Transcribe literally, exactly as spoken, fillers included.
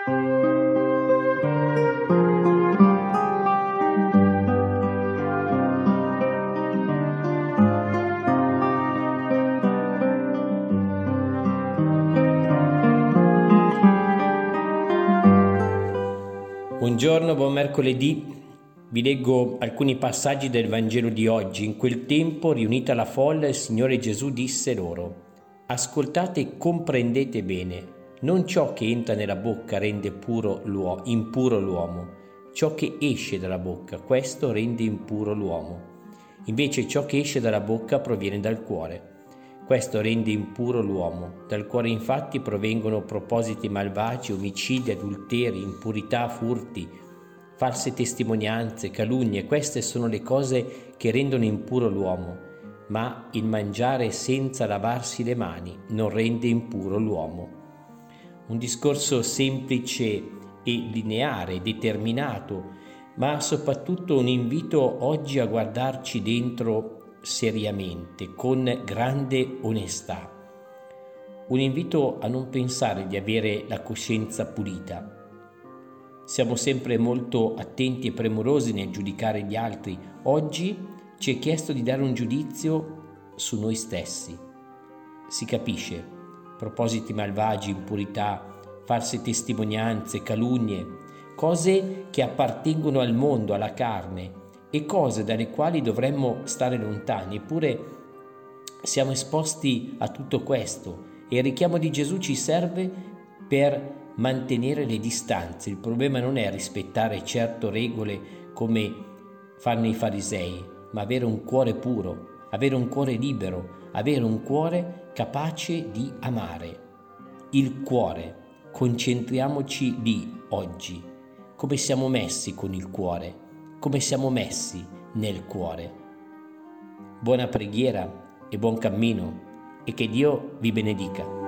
Buongiorno, buon mercoledì. Vi leggo alcuni passaggi del Vangelo di oggi. In quel tempo, riunita la folla, il Signore Gesù disse loro: ascoltate e comprendete bene, non ciò che entra nella bocca rende puro l'uomo, impuro l'uomo, ciò che esce dalla bocca, questo rende impuro l'uomo. Invece ciò che esce dalla bocca proviene dal cuore, questo rende impuro l'uomo. Dal cuore infatti provengono propositi malvagi, omicidi, adulteri, impurità, furti, false testimonianze, calunnie. Queste sono le cose che rendono impuro l'uomo, ma il mangiare senza lavarsi le mani non rende impuro l'uomo. Un discorso semplice e lineare, determinato, ma soprattutto un invito oggi a guardarci dentro seriamente, con grande onestà. Un invito a non pensare di avere la coscienza pulita. Siamo sempre molto attenti e premurosi nel giudicare gli altri. Oggi ci è chiesto di dare un giudizio su noi stessi. Si capisce, propositi malvagi, impurità, false testimonianze, calunnie, cose che appartengono al mondo, alla carne, e cose dalle quali dovremmo stare lontani. Eppure siamo esposti a tutto questo e il richiamo di Gesù ci serve per mantenere le distanze. Il problema non è rispettare certe regole come fanno i farisei, ma avere un cuore puro, avere un cuore libero, avere un cuore capace di amare. Il cuore, concentriamoci lì oggi. Come siamo messi con il cuore? Come siamo messi nel cuore? Buona preghiera e buon cammino, e che Dio vi benedica.